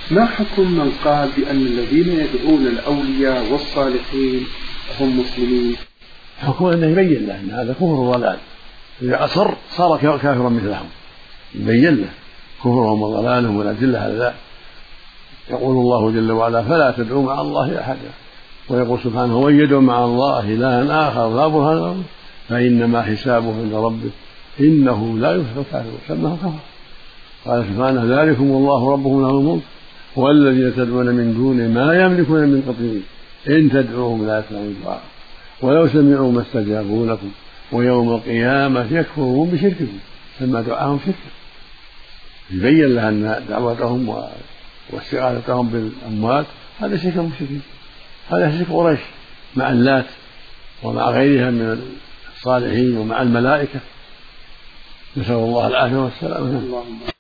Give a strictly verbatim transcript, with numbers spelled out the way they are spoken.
ما حكم من قال بأن الذين يدعون الأولياء والصالحين هم مسلمين؟ حكم أنه يبين له أن هذا كفر وضلال، إذا أصر صار كافرا مثلهم، يبين له كفرهم وضلالهم والأدلة على ذلك. يقول الله جل وعلا: فلا تدعوا مع الله أحدا، ويقول سبحانه: ومن يدعو مع الله إلها آخر لا برهان له فإنما حسابه عند ربه إنه لا يفلح الكافرون، سماه كفر. قال سبحانه: ذلكم الله ربكم له الملك والذين تدعون من دونه ما يملكون من قطمير إن تدعوهم لا يسمعوا دعاء ولو سمعوا ما استجابوا لكم ويوم القيامة يكفرون بشرككم، سمى دعاهم شركا. يبين لها أن دعوتهم واستغاثتهم بالأموات هذا شرك المشركين، هذا شرك قريش مع اللات ومع غيرها من الصالحين ومع الملائكة، نسأل الله العافية والسلامة.